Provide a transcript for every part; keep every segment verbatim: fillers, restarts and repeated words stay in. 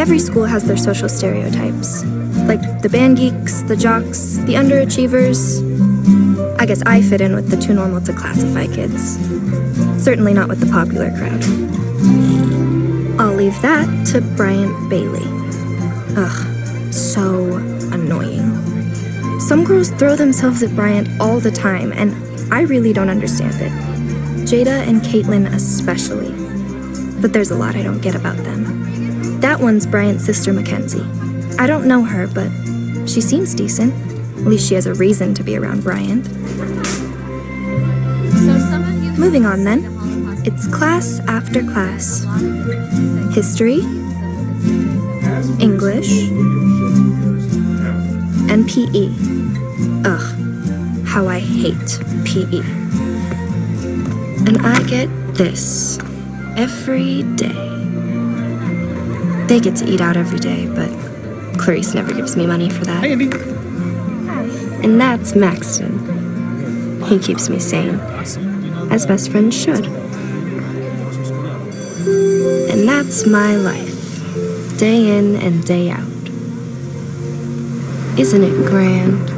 Every school has their social stereotypes, like the band geeks, the jocks, the underachievers. I guess I fit in with the too normal to classify kids. Certainly not with the popular crowd. I'll leave that to Bryant Bailey. Ugh, so annoying. Some girls throw themselves at Bryant all the time, and I really don't understand it. Jada and Caitlin especially. But there's a lot I don't get about them. That one's Bryant's sister Mackenzie. I don't know her, but she seems decent. At least she has a reason to be around Bryant. Moving on then. It's class after class. History, English, and P E. Ugh, how I hate P E. And I get this every day. They get to eat out every day, but Clarice never gives me money for that. Hey, Andy. And that's Maxton. He keeps me sane, as best friends should. And that's my life, day in and day out. Isn't it grand?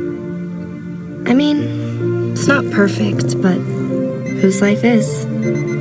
I mean, it's not perfect, but whose life is?